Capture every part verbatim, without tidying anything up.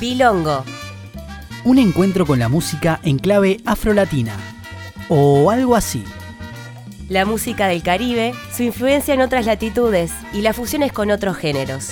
Bilongo. Un encuentro con la música en clave afrolatina. O algo así. La música del Caribe, su influencia en otras latitudes y las fusiones con otros géneros.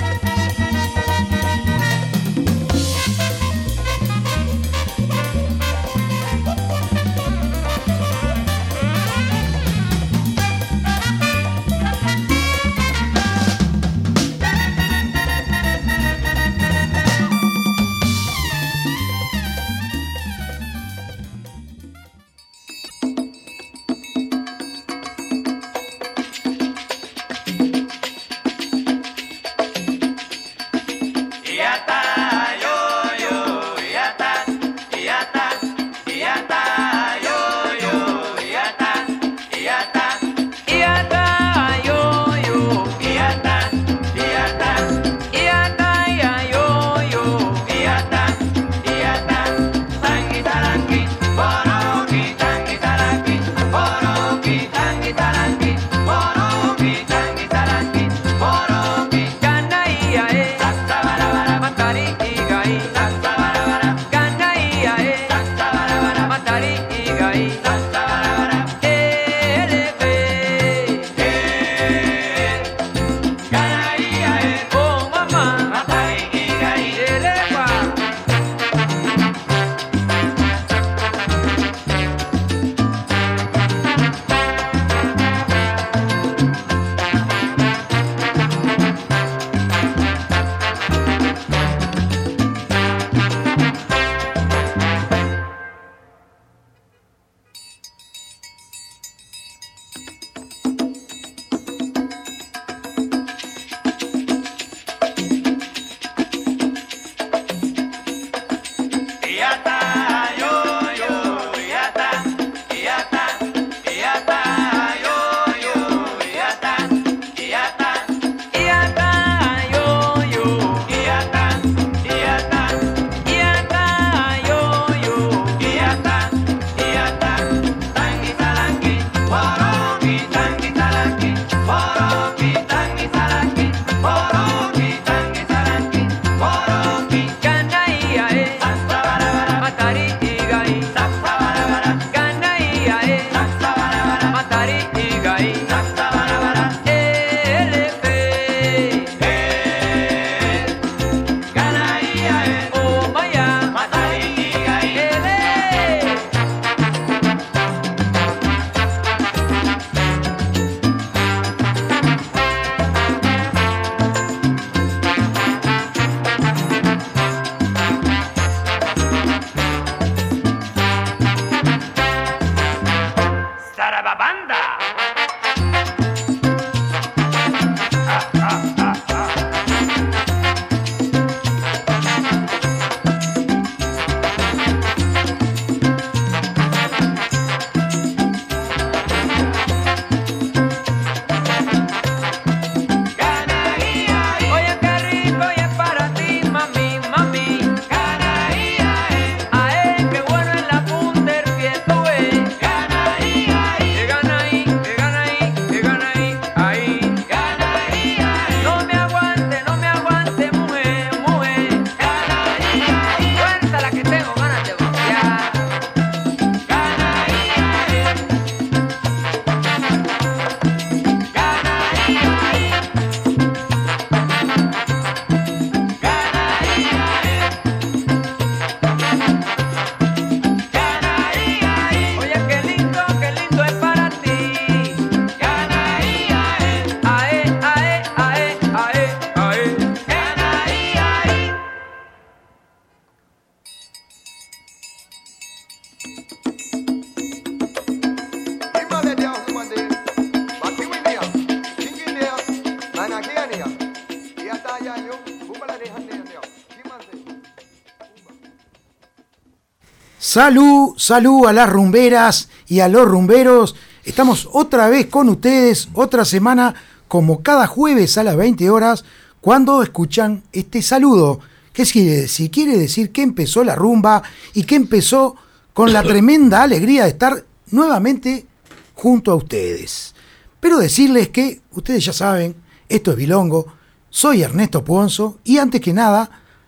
Salud, salud a las rumberas y a los rumberos. Estamos otra vez con ustedes, otra semana, como cada jueves a las veinte horas, cuando escuchan este saludo. ¿Qué quiere decir? Quiere decir que empezó la rumba y que empezó con la tremenda alegría de estar nuevamente junto a ustedes. Pero decirles que, ustedes ya saben, esto es Bilongo, soy Ernesto Ponzo y antes que nada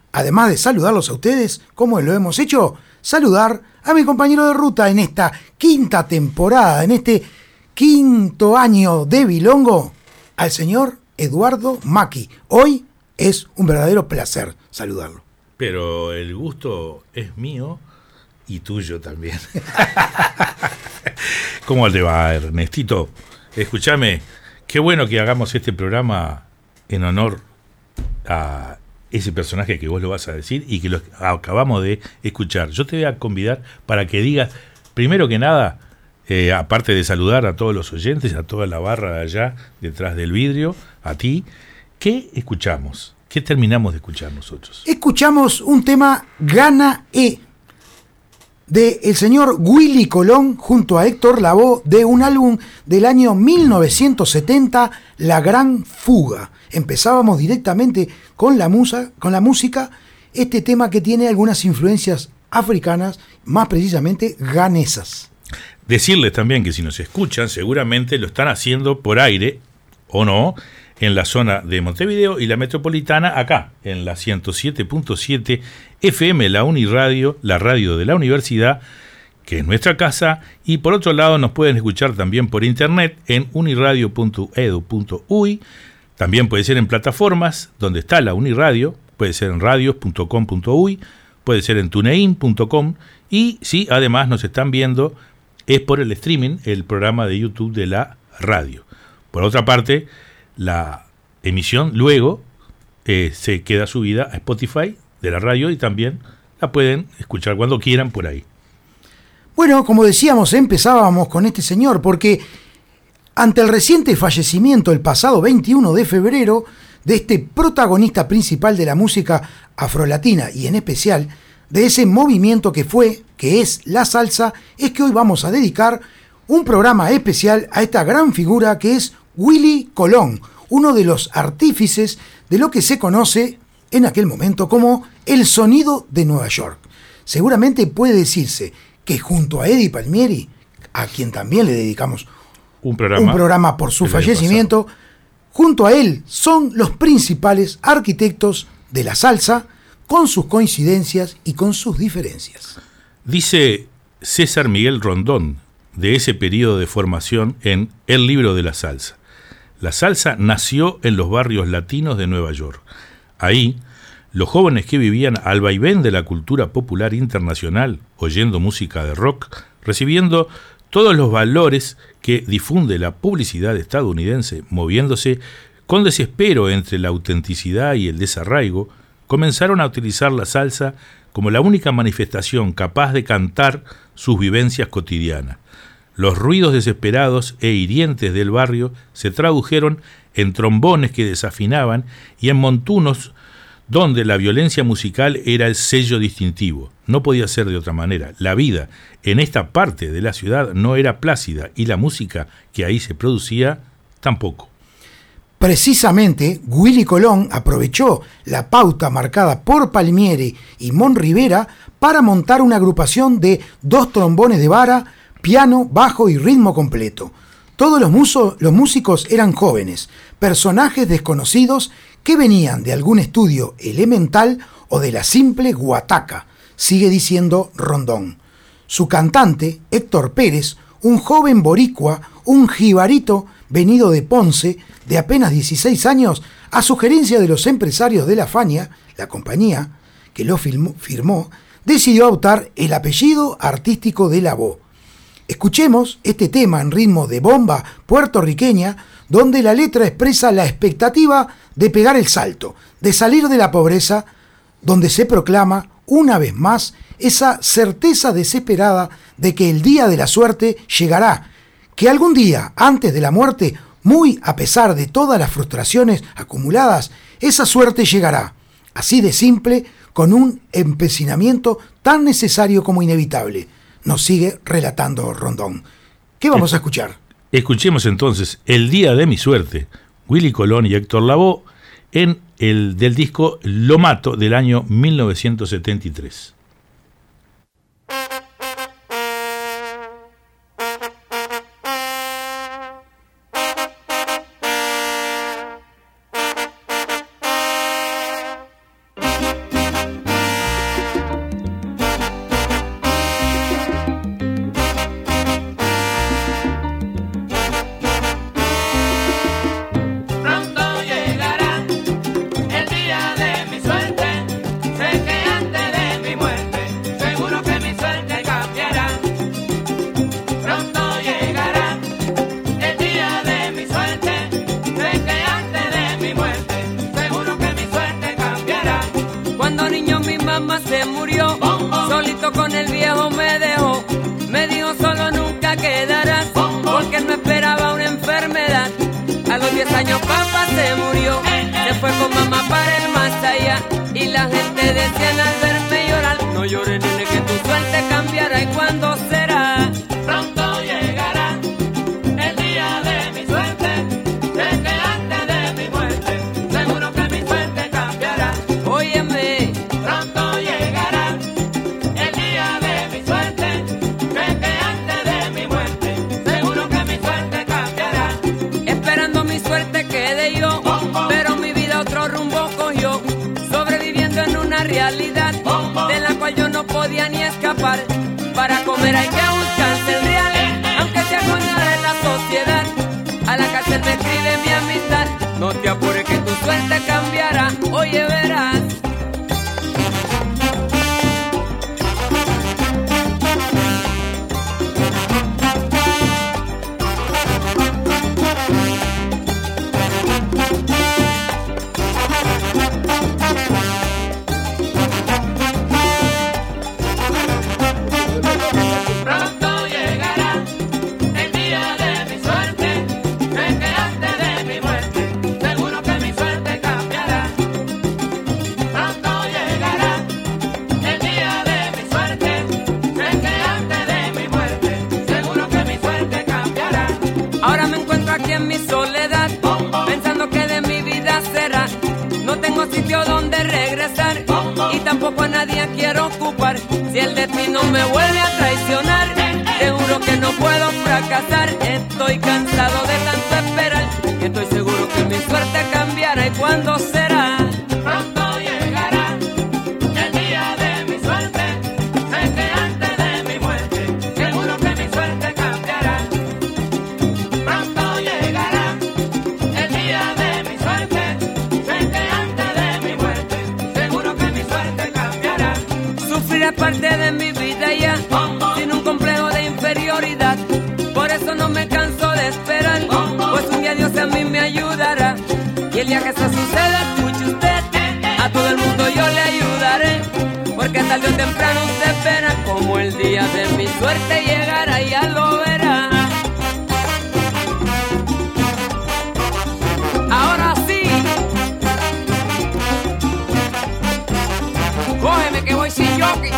además de saludarlos a ustedes, como lo hemos hecho, saludar a mi compañero de ruta en esta quinta temporada, en este quinto año de Bilongo, al señor Eduardo Maki. Hoy es un verdadero placer saludarlo. Pero el gusto es mío y tuyo también. ¿Cómo te va, Ernestito? Escúchame, qué bueno que hagamos este programa en honor a ese personaje que vos lo vas a decir y que lo acabamos de escuchar. Yo te voy a convidar para que digas, primero que nada, eh, aparte de saludar a todos los oyentes, a toda la barra de allá, detrás del vidrio, a ti, ¿qué escuchamos? ¿Qué terminamos de escuchar nosotros? Escuchamos un tema Gana E, de el señor Willy Colón junto a Héctor Lavoe, de un álbum del año mil novecientos setenta, La Gran Fuga. Empezábamos directamente con la, musa, con la música, este tema que tiene algunas influencias africanas, más precisamente ganesas. Decirles también que si nos escuchan, seguramente lo están haciendo por aire, o no, en la zona de Montevideo y la metropolitana, acá, en la ciento siete punto siete F M, la Uniradio, la radio de la universidad, que es nuestra casa, y por otro lado nos pueden escuchar también por internet en uniradio punto edu punto uy, también puede ser en plataformas donde está la Uniradio, puede ser en radios punto com punto uy, puede ser en tunein punto com, y si además nos están viendo, es por el streaming, el programa de YouTube de la radio. Por otra parte, la emisión luego eh, se queda subida a Spotify de la radio y también la pueden escuchar cuando quieran por ahí. Bueno, como decíamos, empezábamos con este señor porque ante el reciente fallecimiento el pasado veintiuno de febrero de este protagonista principal de la música afrolatina y en especial de ese movimiento que fue, que es la salsa, es que hoy vamos a dedicar un programa especial a esta gran figura que es Willy Colón, uno de los artífices de lo que se conoce en aquel momento como el sonido de Nueva York. Seguramente puede decirse que junto a Eddie Palmieri, a quien también le dedicamos un programa, un programa por su fallecimiento, junto a él son los principales arquitectos de la salsa, con sus coincidencias y con sus diferencias. Dice César Miguel Rondón, de ese periodo de formación en El Libro de la Salsa: la salsa nació en los barrios latinos de Nueva York. Ahí, los jóvenes que vivían al vaivén de la cultura popular internacional, oyendo música de rock, recibiendo todos los valores que difunde la publicidad estadounidense, moviéndose con desespero entre la autenticidad y el desarraigo, comenzaron a utilizar la salsa como la única manifestación capaz de cantar sus vivencias cotidianas. Los ruidos desesperados e hirientes del barrio se tradujeron en trombones que desafinaban y en montunos donde la violencia musical era el sello distintivo. No podía ser de otra manera. La vida en esta parte de la ciudad no era plácida y la música que ahí se producía tampoco. Precisamente, Willy Colón aprovechó la pauta marcada por Palmieri y Mon Rivera para montar una agrupación de dos trombones de vara, piano, bajo y ritmo completo. Todos los, muso, los músicos eran jóvenes, personajes desconocidos que venían de algún estudio elemental o de la simple guataca, sigue diciendo Rondón. Su cantante, Héctor Pérez, un joven boricua, un jibarito venido de Ponce, de apenas dieciséis años, a sugerencia de los empresarios de la Fania, la compañía que lo firmó, firmó decidió adoptar el apellido artístico de Lavoe. Escuchemos este tema en ritmo de bomba puertorriqueña, donde la letra expresa la expectativa de pegar el salto, de salir de la pobreza, donde se proclama una vez más esa certeza desesperada de que el día de la suerte llegará, que algún día, antes de la muerte, muy a pesar de todas las frustraciones acumuladas, esa suerte llegará, así de simple, con un empecinamiento tan necesario como inevitable. Nos sigue relatando Rondón. ¿Qué vamos a escuchar? Escuchemos entonces El Día de mi Suerte, Willy Colón y Héctor Lavoe, en el del disco Lo Mato del año mil novecientos setenta y tres. mi mamá se murió, solito con el viejo me dejó. Me dijo solo nunca quedarás, porque no esperaba una enfermedad. A los diez años papá se murió, se fue con mamá para el más allá. Y la gente decía al verme llorar, no llores nene que tu suerte cambiará. ¿Y cuándo será? Pronto llegará el día de mi suerte, sé que antes de mi muerte, seguro que mi suerte cambiará. Óyeme, pronto llegará el día de mi suerte, sé que antes de mi muerte, seguro que mi suerte cambiará. Esperando mi suerte quedé yo, pero mi vida otro rumbo cogió, sobreviviendo en una realidad de la cual yo no podía ni escapar. Para comer hay que buscarse el real, aunque sea con de la sociedad. A la cárcel me escribe mi amistad, no te apures que tu suerte cambiará, oye verás. Pronto llegará el día de mi suerte, sé que antes de mi muerte, seguro que mi suerte cambiará. Pronto llegará el día de mi suerte, sé que antes de mi muerte, seguro que mi suerte cambiará. Ahora me encuentro aquí en mi soledad, pensando que de mi vida será. No tengo sitio donde regresar y tampoco a nadie quiero ocupar. Si el destino me vuelve a traicionar, te juro que no puedo fracasar. Estoy cansado de tanto esperar y estoy seguro que mi suerte cambiará. ¿Y cuándo será? Pronto llegará el día de mi suerte, sé que antes de mi muerte, seguro que mi suerte cambiará. Pronto llegará el día de mi suerte, sé que antes de mi muerte, seguro que mi suerte cambiará. Sufrir es parte de mi vida ya, sin un complejo de inferioridad. Por eso no me canso de esperar, pues un día Dios a mí me ayudará. Y el día que eso suceda, escuche usted, a todo el mundo yo le ayudaré, porque tarde o temprano usted espera como el día de mi suerte llegará, y ya lo verá. Ahora sí, cógeme que voy sin jockey.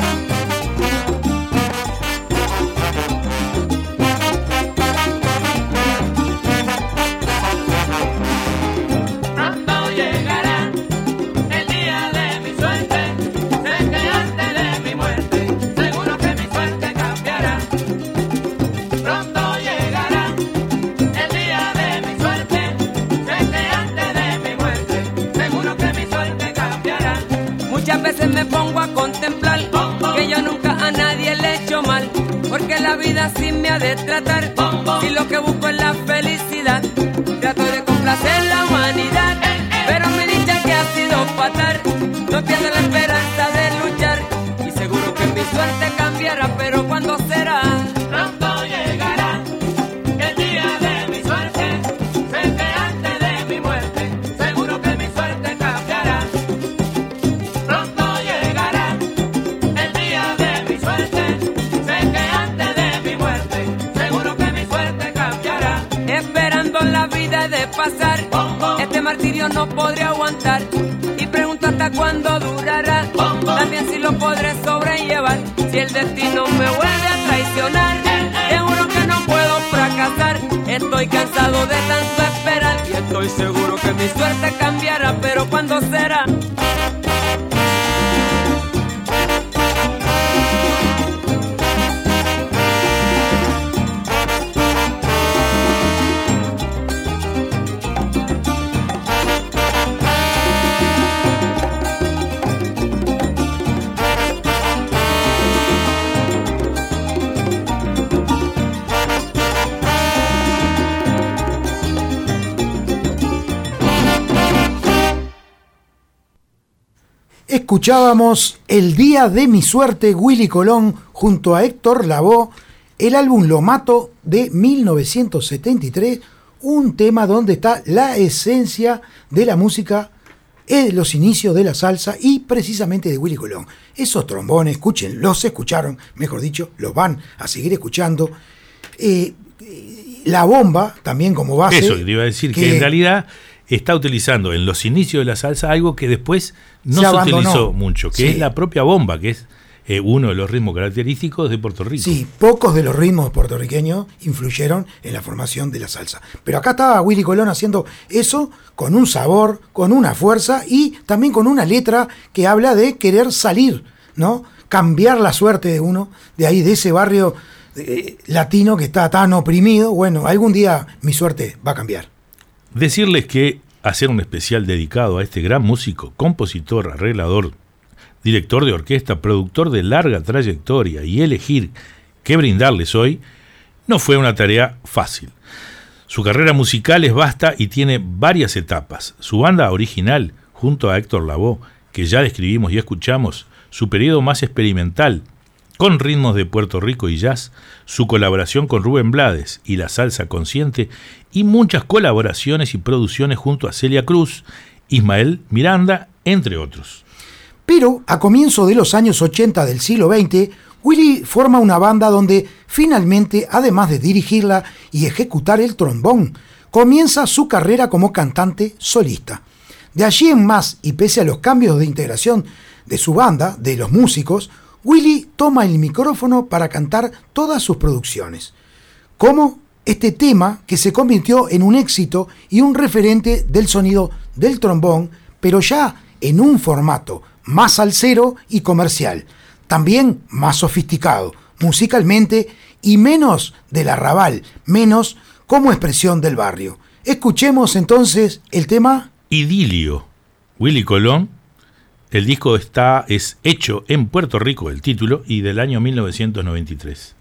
Pronto llegará el día de mi suerte, sé que antes de mi muerte, seguro que mi suerte cambiará. Pronto llegará el día de mi suerte, sé que antes de mi muerte, seguro que mi suerte cambiará. Muchas veces me pongo a contemplar que yo nunca a nadie le he hecho mal, porque la vida así me ha de tratar. Si lo que busco es la felicidad, trato de complacer la humanidad, pero mi dicha que ha sido fatal, no pierdo la esperanza de luchar, y seguro que mi suerte cambiará, pero ¿cuándo será? Pronto llegará el día de mi suerte, sé que antes de mi muerte, seguro que mi suerte cambiará. Pronto llegará el día de mi suerte, sé que antes de mi muerte, seguro que mi suerte cambiará. Esperando la vida de pasar, este martirio no podré aguantar, y pregunto hasta cuándo durará, también si lo podré sobrellevar. Si el destino me vuelve a traicionar, te juro que no puedo fracasar. Estoy cansado de tanto esperar y estoy seguro que mi suerte cambiará, pero ¿cuándo será? Escuchábamos El día de mi suerte, Willy Colón junto a Héctor Lavoe, el álbum Lo Mato de mil novecientos setenta y tres, un tema donde está la esencia de la música es los inicios de la salsa y precisamente de Willy Colón. Esos trombones, escuchen, los escucharon, mejor dicho, los van a seguir escuchando. Eh, la bomba, también como base. Eso, te iba a decir, que, que en realidad está utilizando en los inicios de la salsa algo que después no se, se utilizó mucho, que sí. es la propia bomba, que es eh, uno de los ritmos característicos de Puerto Rico. Sí, pocos de los ritmos puertorriqueños influyeron en la formación de la salsa. Pero acá estaba Willy Colón haciendo eso con un sabor, con una fuerza y también con una letra que habla de querer salir, ¿no? Cambiar la suerte de uno, de ahí, de ese barrio eh, latino que está tan oprimido. Bueno, algún día mi suerte va a cambiar. Decirles que hacer un especial dedicado a este gran músico, compositor, arreglador, director de orquesta, productor de larga trayectoria y elegir qué brindarles hoy, no fue una tarea fácil. Su carrera musical es vasta y tiene varias etapas. Su banda original, junto a Héctor Lavoe, que ya describimos y escuchamos, su periodo más experimental, con ritmos de Puerto Rico y jazz, su colaboración con Rubén Blades y la salsa consciente, y muchas colaboraciones y producciones junto a Celia Cruz, Ismael Miranda, entre otros. Pero a comienzos de los años ochenta del siglo veinte, Willy forma una banda donde finalmente, además de dirigirla y ejecutar el trombón, comienza su carrera como cantante solista. De allí en más, y pese a los cambios de integración de su banda, de los músicos, Willy toma el micrófono para cantar todas sus producciones. Como este tema que se convirtió en un éxito y un referente del sonido del trombón, pero ya en un formato más salsero y comercial, también más sofisticado musicalmente y menos del arrabal, menos como expresión del barrio. Escuchemos entonces el tema Idilio, Willy Colón. El disco está, es hecho en Puerto Rico, el título, y del año mil novecientos noventa y tres.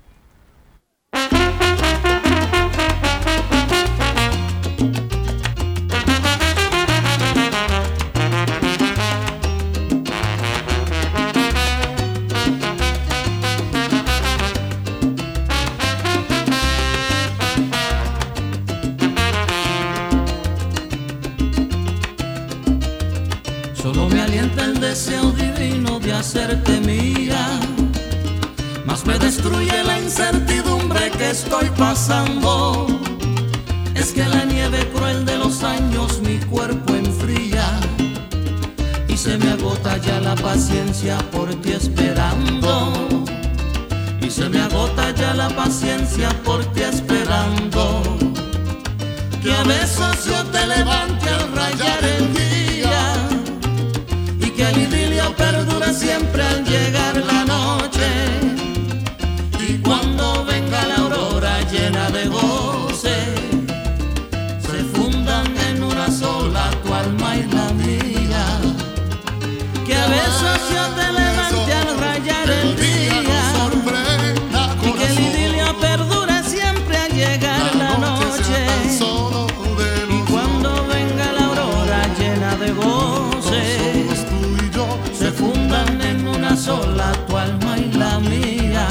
Solo me alienta el deseo divino de hacerte mía, mas me destruye la incertidumbre que estoy pasando. Es que la nieve cruel de los años mi cuerpo enfría y se me agota ya la paciencia por ti esperando. Y se me agota ya la paciencia por ti esperando. Que a veces yo te levante al rayar el día, que el idilio perdure siempre al llegar la noche. Y cuando venga la aurora llena de goce, se fundan en una sola tu alma y la mía. Que a veces yo te levante al rayar el día, y que el idilio perdure siempre al llegar la noche. Y cuando venga la aurora llena de goce, se fundan en una sola tu alma y la mía.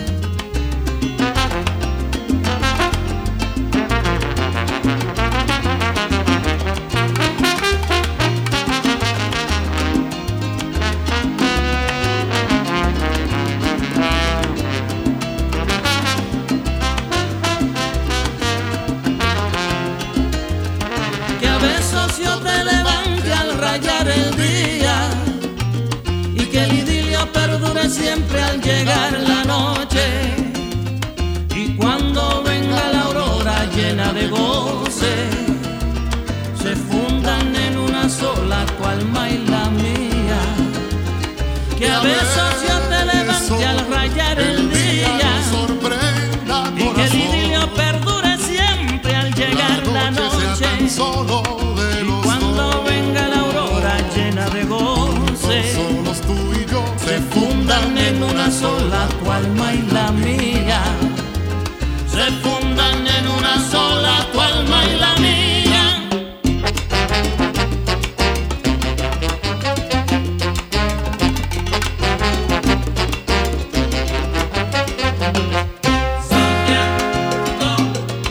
Que a veces yo te levante al rayar el día, que el idilio perdure siempre al llegar la noche. Y cuando venga la aurora llena de goce, se fundan en una sola tu alma y la mía. Que a veces yo te levante al rayar el día, y que el idilio perdure siempre al llegar la noche. Y cuando venga la aurora llena de goce, se fundan en una sola tu alma y la mía. Se fundan en una sola tu alma y la mía.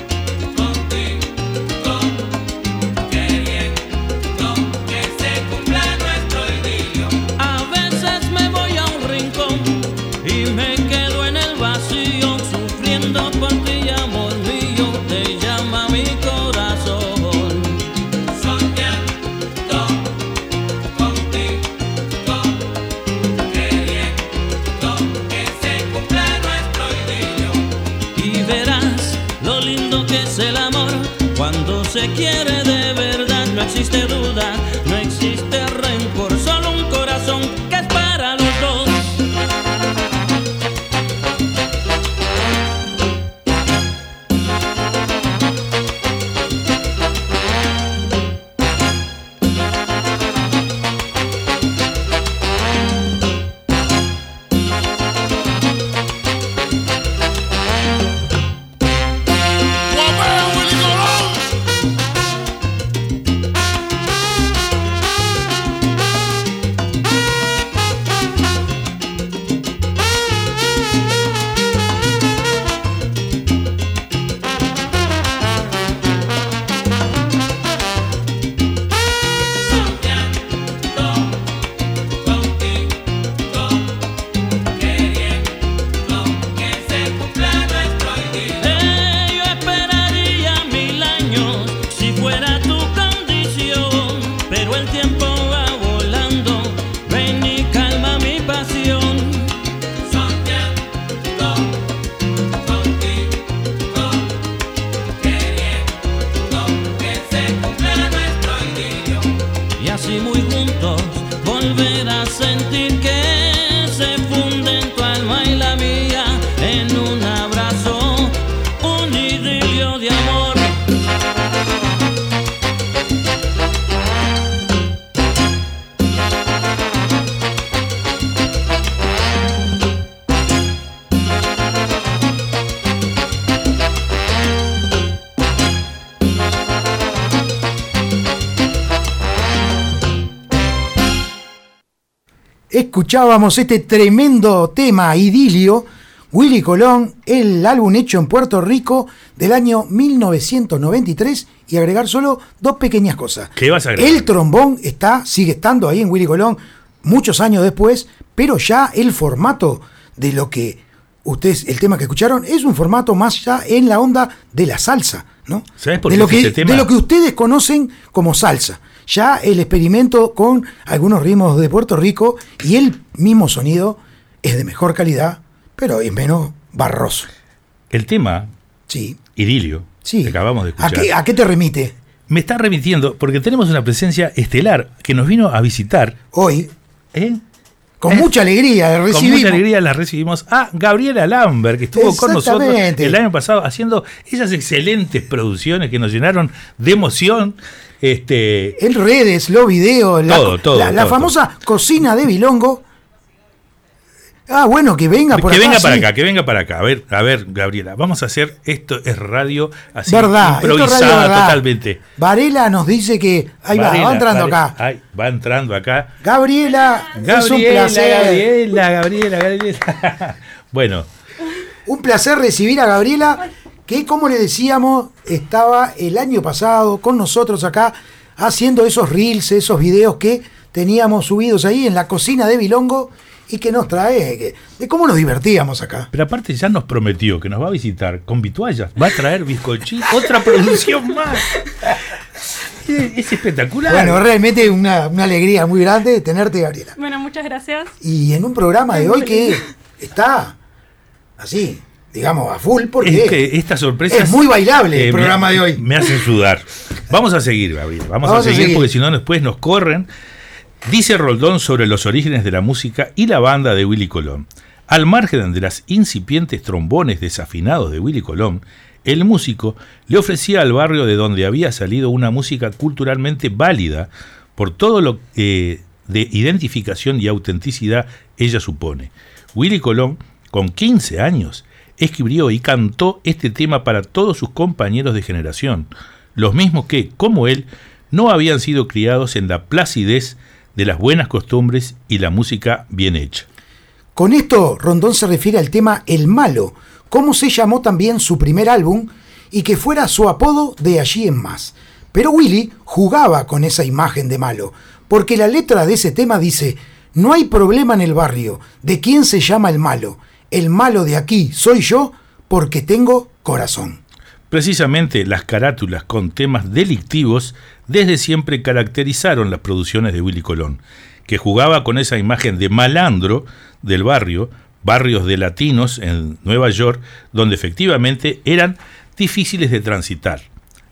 Soñando contigo, queriendo que se cumpla se quiere de verdad, no existe duda, no existe rencor, solo un corazón que es para los dos. Escuchábamos este tremendo tema, Idilio, Willy Colón, el álbum hecho en Puerto Rico del año mil novecientos noventa y tres, y agregar solo dos pequeñas cosas. ¿Qué vas a agregar? El trombón está, sigue estando ahí en Willy Colón muchos años después, pero ya el formato de lo que ustedes, el tema que escucharon, es un formato más ya en la onda de la salsa, ¿no? ¿Sabes por de qué lo es que, ese tema? de lo que ustedes conocen como salsa. Ya el experimento con algunos ritmos de Puerto Rico y el mismo sonido es de mejor calidad, pero es menos barroso. El tema, sí. Idilio, sí. que acabamos de escuchar. ¿A qué, ¿A qué te remite? Me está remitiendo porque tenemos una presencia estelar que nos vino a visitar. Hoy. ¿Eh? Con ¿Eh? mucha alegría recibimos. Con mucha alegría la recibimos a Gabriela Lambert, que estuvo con nosotros el año pasado haciendo esas excelentes producciones que nos llenaron de emoción. Este, en redes, los videos, todo, la, todo, la, la todo, famosa todo. Cocina de Bilongo. Ah, bueno, que venga por que acá. Que venga para sí. acá, que venga para acá. A ver, a ver, Gabriela, vamos a hacer, esto es radio así, verdad, improvisada esto es radio, verdad. Totalmente. Varela nos dice que, ahí Varela, va, va entrando Varela, acá. Ahí, va entrando acá. Gabriela, Gabriela, es un placer. Gabriela, Gabriela, Gabriela. Bueno. Un placer recibir a Gabriela, que como le decíamos, estaba el año pasado con nosotros acá, haciendo esos reels, esos videos que teníamos subidos ahí en la Cocina de Bilongo y que nos trae, que, de cómo nos divertíamos acá. Pero aparte ya nos prometió que nos va a visitar con vituallas, va a traer bizcochito, otra producción más. Es, es espectacular. Bueno, realmente una, una alegría muy grande tenerte, Gabriela. Bueno, muchas gracias. Y en un programa de hoy que está así, digamos, a full, porque es que esta sorpresa es muy bailable eh, el programa me, de hoy. Me hacen sudar. Vamos a seguir, Gabriel. Vamos, Vamos a, seguir a seguir porque si no después nos corren. Dice Roldón sobre los orígenes de la música y la banda de Willy Colón. Al margen de las incipientes trombones desafinados de Willy Colón, el músico le ofrecía al barrio de donde había salido una música culturalmente válida por todo lo que de identificación y autenticidad ella supone. Willy Colón, con quince años, escribió y cantó este tema para todos sus compañeros de generación, los mismos que, como él, no habían sido criados en la placidez de las buenas costumbres y la música bien hecha. Con esto, Rondón se refiere al tema El Malo, como se llamó también su primer álbum, y que fuera su apodo de allí en más. Pero Willy jugaba con esa imagen de malo, porque la letra de ese tema dice: no hay problema en el barrio, ¿de quién se llama el malo? El malo de aquí soy yo, porque tengo corazón. Precisamente las carátulas con temas delictivos desde siempre caracterizaron las producciones de Willy Colón, que jugaba con esa imagen de malandro del barrio, barrios de latinos en Nueva York, donde efectivamente eran difíciles de transitar.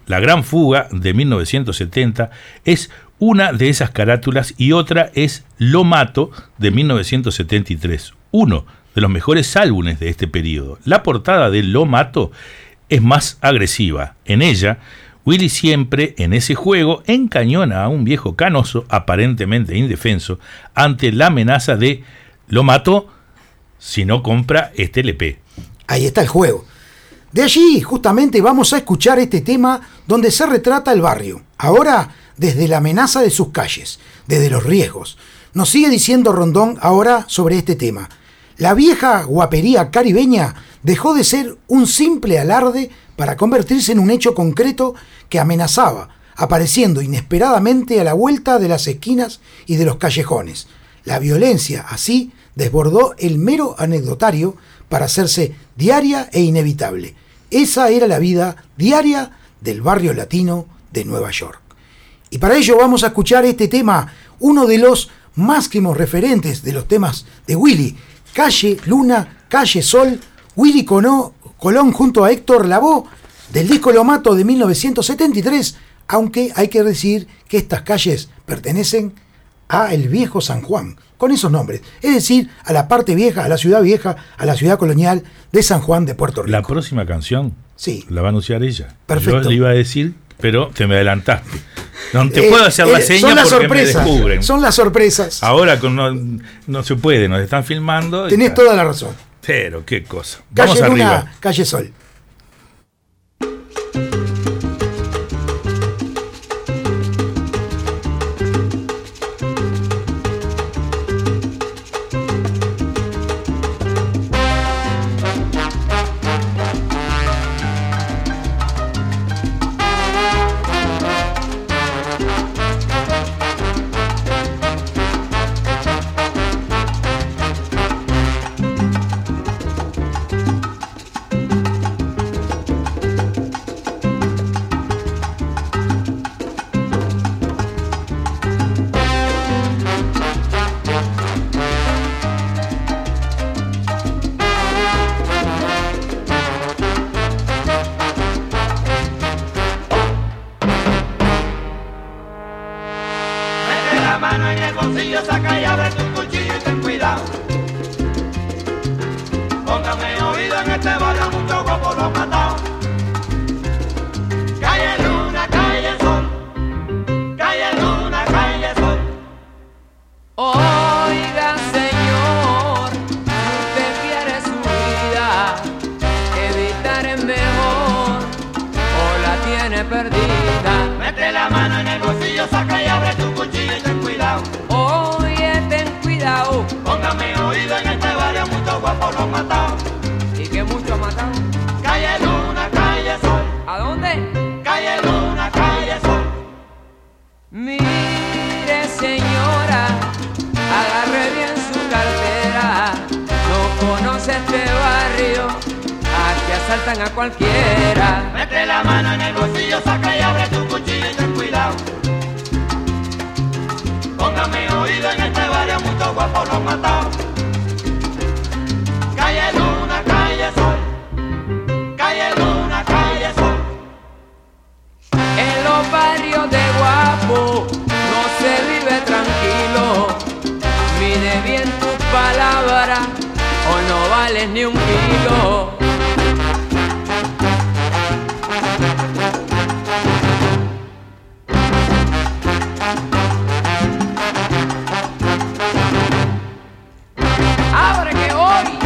La Gran Fuga de mil novecientos setenta es una de esas carátulas y otra es Lo Mato de mil novecientos setenta y tres, uno de los mejores álbumes de este periodo. La portada de Lo Mato es más agresiva. En ella, Willy siempre en ese juego encañona a un viejo canoso aparentemente indefenso ante la amenaza de lo mato si no compra este L P. Ahí está el juego. De allí justamente vamos a escuchar este tema donde se retrata el barrio, ahora desde la amenaza de sus calles, desde los riesgos. Nos sigue diciendo Rondón ahora sobre este tema. La vieja guapería caribeña dejó de ser un simple alarde para convertirse en un hecho concreto que amenazaba, apareciendo inesperadamente a la vuelta de las esquinas y de los callejones. La violencia, así, desbordó el mero anecdotario para hacerse diaria e inevitable. Esa era la vida diaria del barrio latino de Nueva York. Y para ello vamos a escuchar este tema, uno de los máximos referentes de los temas de Willy, Calle Luna, Calle Sol, Willy Cono, Colón junto a Héctor Lavoe, del disco Lo Mato de mil novecientos setenta y tres, aunque hay que decir que estas calles pertenecen a el viejo San Juan, con esos nombres, es decir, a la parte vieja, a la ciudad vieja, a la ciudad colonial de San Juan de Puerto Rico. La próxima canción sí. la va a anunciar ella. Perfecto. Yo le iba a decir, pero te me adelantaste. No te Eh, puedo hacer eh, la seña son las porque sorpresas, me descubren. Son las sorpresas. Ahora con no, no se puede, nos están filmando. Tenés toda la razón. Pero qué cosa. Vamos Calle Luna, arriba. Calle Sol. Saltan a cualquiera. Mete la mano en el bolsillo, saca y abre tu cuchillo y ten cuidado. Póngame oído en este barrio, muchos guapos los matados. Calle Luna, calle Sol. Calle Luna, calle Sol. En los barrios de guapo no se vive tranquilo. Mide bien tus palabras o no vales ni un kilo. Ahora que hoy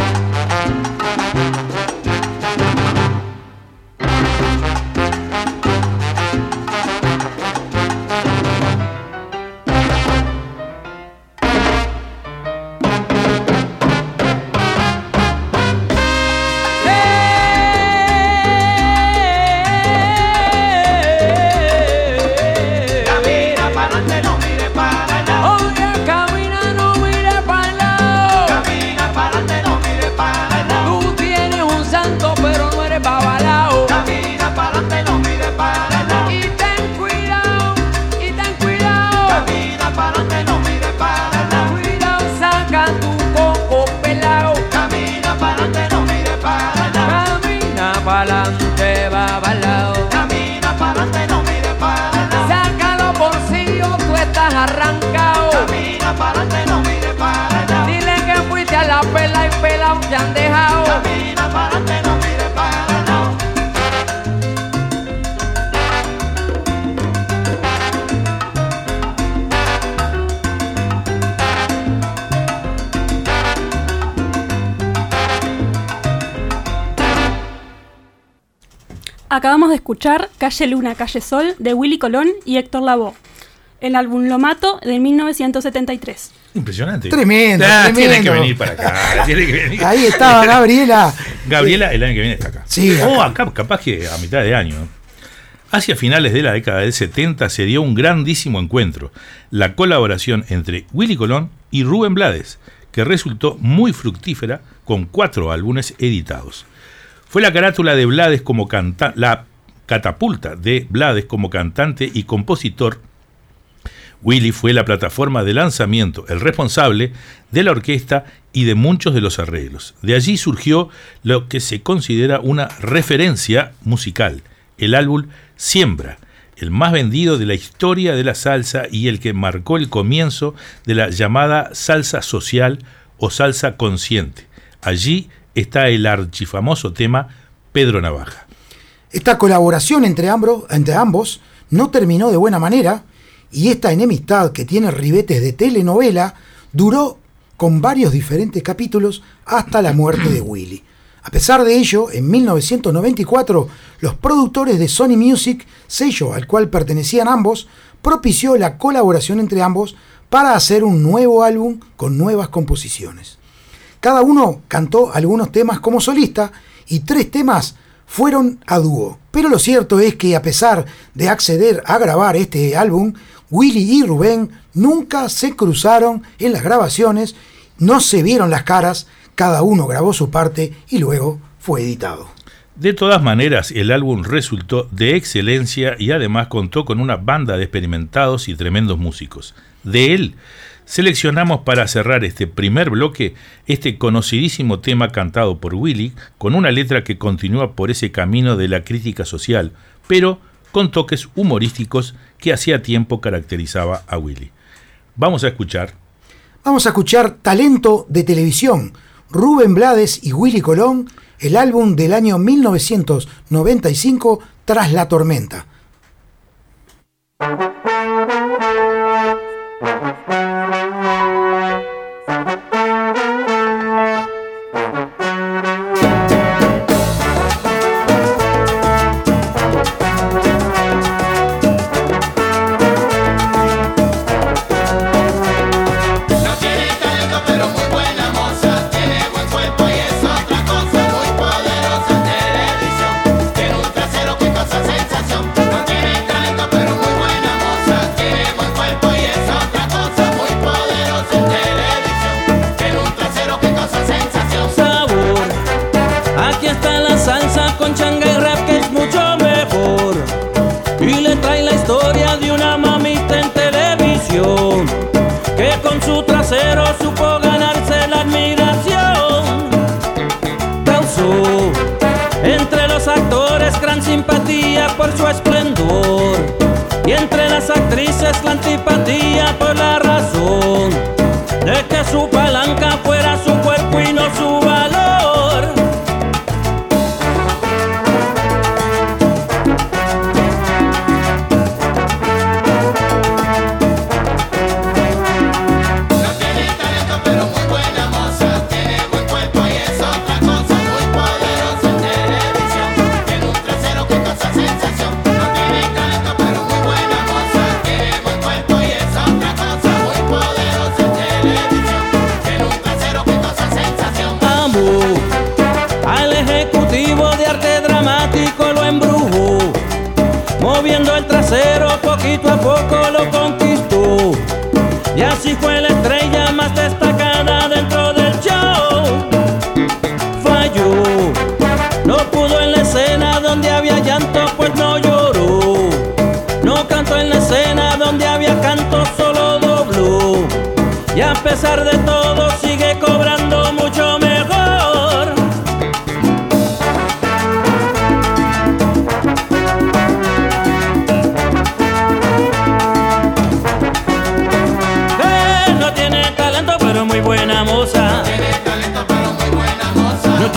¡hey! pela y pelao te han dejado. Camina para adelante, no mires para el lado. Acabamos de escuchar Calle Luna, Calle Sol de Willy Colón y Héctor Lavoe, el álbum Lo Mato de mil novecientos setenta y tres. Impresionante. Tremendo, Ah, tremendo. Tiene que venir para acá. Tiene que venir. Ahí estaba Gabriela. Gabriela el año que viene está acá. Sí, O acá. acá, capaz que a mitad de año. Hacia finales de la década del setenta se dio un grandísimo encuentro, la colaboración entre Willy Colón y Rubén Blades, que resultó muy fructífera con cuatro álbumes editados. Fue la carátula de Blades como cantante, la catapulta de Blades como cantante y compositor. Willy fue la plataforma de lanzamiento, el responsable de la orquesta y de muchos de los arreglos. De allí surgió lo que se considera una referencia musical, el álbum Siembra, el más vendido de la historia de la salsa y el que marcó el comienzo de la llamada salsa social o salsa consciente. Allí está el archifamoso tema Pedro Navaja. Esta colaboración entre ambos, entre ambos no terminó de buena manera y esta enemistad que tiene ribetes de telenovela duró con varios diferentes capítulos hasta la muerte de Willy. A pesar de ello, en mil novecientos noventa y cuatro, los productores de Sony Music, sello al cual pertenecían ambos, propició la colaboración entre ambos para hacer un nuevo álbum con nuevas composiciones. Cada uno cantó algunos temas como solista y tres temas fueron a dúo. Pero lo cierto es que a pesar de acceder a grabar este álbum, Willy y Rubén nunca se cruzaron en las grabaciones, no se vieron las caras, cada uno grabó su parte y luego fue editado. De todas maneras, el álbum resultó de excelencia y además contó con una banda de experimentados y tremendos músicos. De él seleccionamos para cerrar este primer bloque este conocidísimo tema cantado por Willy, con una letra que continúa por ese camino de la crítica social, pero con toques humorísticos que hacía tiempo caracterizaba a Willy. Vamos a escuchar. Vamos a escuchar Talento de Televisión, Rubén Blades y Willy Colón, el álbum del año mil novecientos noventa y cinco, Tras la Tormenta. Supo ganarse la admiración, causó entre los actores gran simpatía por su esplendor y entre las actrices la antipatía por la razón de que su palanca fuera su cuerpo y no su valor. Moviendo el trasero poquito a poco lo conquistó y así fue la estrella más destacada dentro del show. Falló, no pudo en la escena donde había llanto, pues no lloró. No cantó en la escena donde había canto, solo dobló. Y a pesar de todo sigue cobrando mucho mejor. Muy buena moza, no tiene talento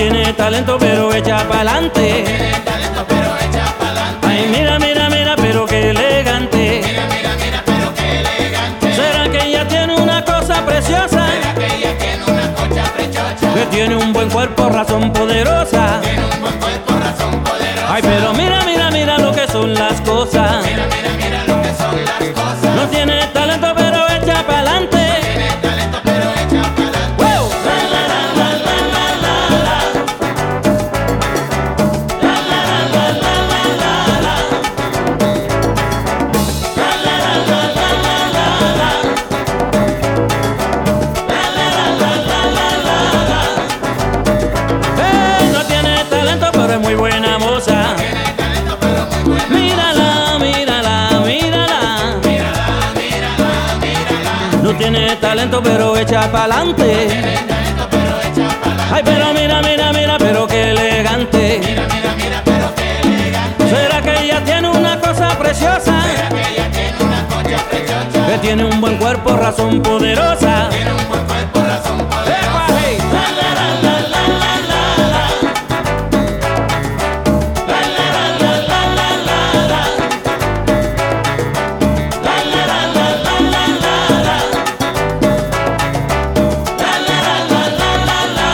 tiene talento pero echa pa'lante. Tiene talento pero echa pa'lante. Ay, mira, mira, mira, pero qué elegante. Mira, mira, mira, pero qué elegante. ¿Será que ella tiene una cosa preciosa? ¿Será que ella tiene una concha prechocha? Que tiene un buen cuerpo, razón poderosa. Tiene un buen cuerpo, razón poderosa. Ay, pero mira, mira, mira lo que son las cosas. Mira, mira, mira lo que son las cosas. No tiene talento pero echa pa'lante. Tiene talento pero echa pa'lante. ¡Wow! La la la la la la la la. La la la la la la la la. La la la la la la la la. La la la la la la la la. Eh, no tiene talento pero es muy buena moza. Tiene talento pero muy buena. Mírala, mírala, mírala. Mírala, mírala, mírala. No tiene talento pero echa pa'lante. Tiene talento pero echa pa'lante. Ay, pero mira, mira, mira, pero qué elegante. Mira, mira, mira, pero qué elegante. ¿Será que ella tiene una cosa preciosa? ¿Será que ella tiene una concha prechocha? Que tiene un buen cuerpo, razón poderosa. Tiene un buen cuerpo, razón poderosa. ¡Epa, hey! La la la la la la la la. La la la la la la la la. La la la la la la la la. La la la la la la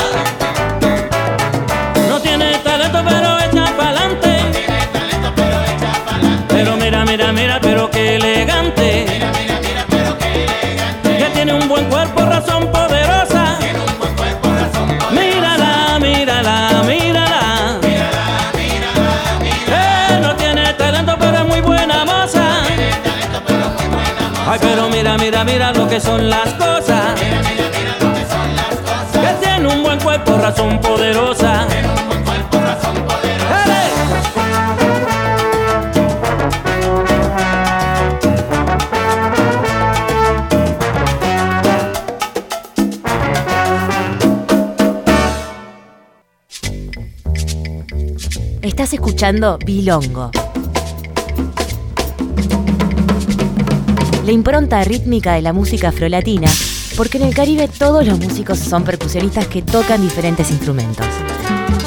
la. No tiene talento pero echa pa'lante. Tiene talento pero echa pa'lante. Pero mira, mira, mira, pero qué elegante. Mira, mira, mira, pero qué elegante. Que tiene un buen cuerpo, razón poderosa. Tiene un buen cuerpo, razón poderosa. Mírala, mírala, mírala. Mírala, mírala, mírala. Eh, no tiene talento pero es muy buena moza. Tiene talento pero muy buena moza. Ay, pero mira, mira, mira lo que son las cosas. Mira, mira, mira lo que son las cosas. Que tiene un buen cuerpo, razón poderosa. Tiene un buen cuerpo, razón poderosa. ¡Ele! Estás escuchando Bilongo. La impronta rítmica de la música afrolatina, porque en el Caribe todos los músicos son percusionistas que tocan diferentes instrumentos.